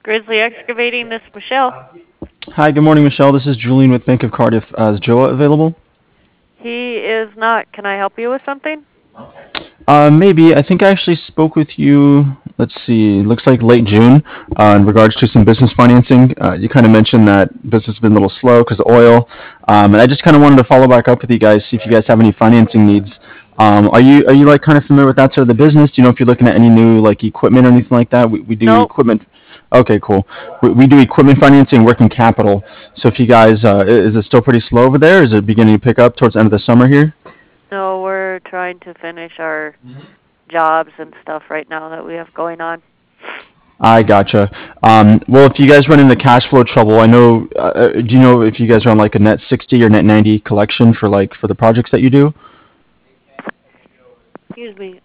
Grizzly Excavating, this is Michelle. Hi, good morning, Michelle. This is Julian with Bank of Cardiff. Is Joa available? He is not. Can I help you with something? Maybe. I think I actually spoke with you. Let's see. Looks like late June in regards to some business financing. You kind of mentioned that business has been a little slow because of oil, and I just kind of wanted to follow back up with you guys, see if you guys have any financing needs. Are you like kind of familiar with that side of the business? Do you know if you're looking at any new like equipment or anything like that? We do Nope. equipment. Okay, cool. We do equipment financing, working capital. So if you guys, is it still pretty slow over there? Is it beginning to pick up towards the end of the summer here? No, we're trying to finish our jobs and stuff right now that we have going on. I gotcha. Well, if you guys run into cash flow trouble, I know. Do you know if you guys are on like a net 60 or net 90 collection for for the projects that you do? Excuse me.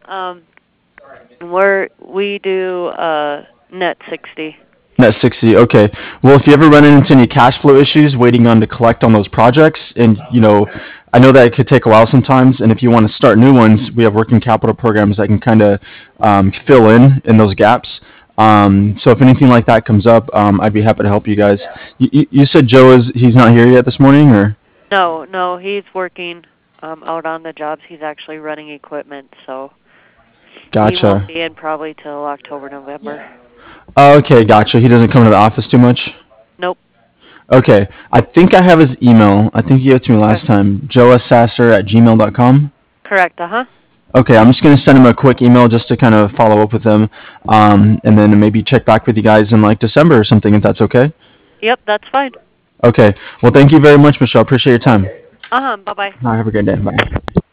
We do net 60. Net 60. Okay. Well, if you ever run into any cash flow issues waiting on to collect on those projects, and I know that it could take a while sometimes, and if you want to start new ones, we have working capital programs that can kind of fill in those gaps. So if anything like that comes up, I'd be happy to help you guys. You said Joe he's not here yet this morning, or? No, no, he's working out on the jobs. He's actually running equipment, so he won't Gotcha. be in probably till October, November. Oh, okay, gotcha. He doesn't come to the office too much. Nope. Okay, I think I have his email. I think he gave it to me Okay. last time. joesasser@gmail.com. Correct. Uh-huh. Okay, I'm just gonna send him a quick email just to kind of follow up with him, and then maybe check back with you guys in like December or something if that's okay. Yep, that's fine. Okay. Well, thank you very much, Michelle. Appreciate your time. Uh-huh. Bye-bye. All right, have a good day. Bye.